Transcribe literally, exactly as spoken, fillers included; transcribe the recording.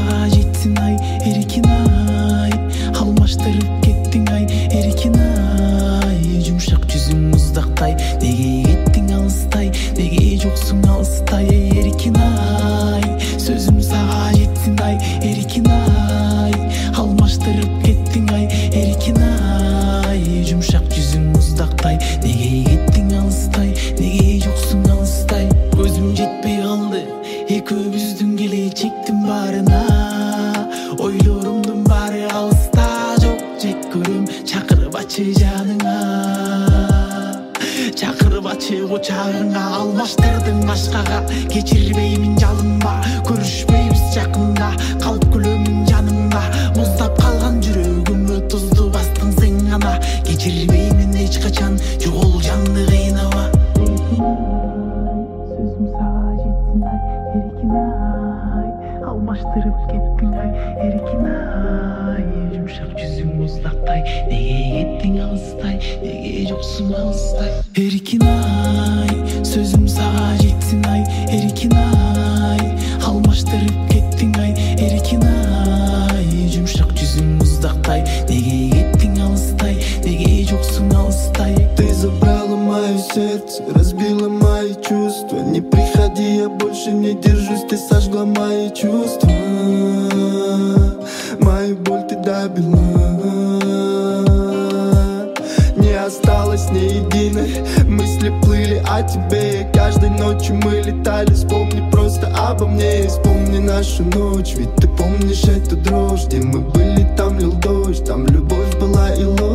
сага жетсин ай эркин ай, алмаштырып кеттиң ай эркин ай, жумшак жүзүң муздактай, неге кеттиң алыстай, неге жоксуң алыстай эркин ай, сөзүм сага жетсин ай эркин ай, алмаштырып кеттиң ай эркин ай, жумшак жүзүң муздактай, неге кеттиң алыстай, неге жоксуң алыстай. Көзүм жетпей калды экөөбүздүн келечектин баарына, ойлорумдун баары алыста жок жек көрөм, чакырбачы жаныңа, чакырбачы кучагыңа, алмаштырдың башкага, кечирбеймин жалынба, көрүшпөйбүз жакында, калып күлөмүн жаныңда, муздап калган жүрөгүмө тузду бастың сен гана, кечирбеймин эч качан, жогол жанды кыйнама. Сөзүм сага жетсин ай эркин ай, алмаштырып кеттиң ай эркин ай, жумшак жүзүң муздактай, неге кеттиң алыстай, неге жоксуң алыстай эркин ай, сөзүм сага жетсин ай эркин ай, алмаштырып кеттиң ай эркин ай, жумшак жүзүң муздактай, неге кеттиң алыстай, неге жоксуң алыстай. Ты забрала мое сердце, разбила мои чувства. Не приходи, я больше не держусь, ты сожгла мои чувства. Мою боль ты добила, не осталось ни единой. Мысли плыли о тебе, и каждой ночью мы летали. Вспомни просто обо мне, вспомни нашу ночь. Ведь ты помнишь эту дрожь, где мы были, там лил дождь, там любовь была и ложь.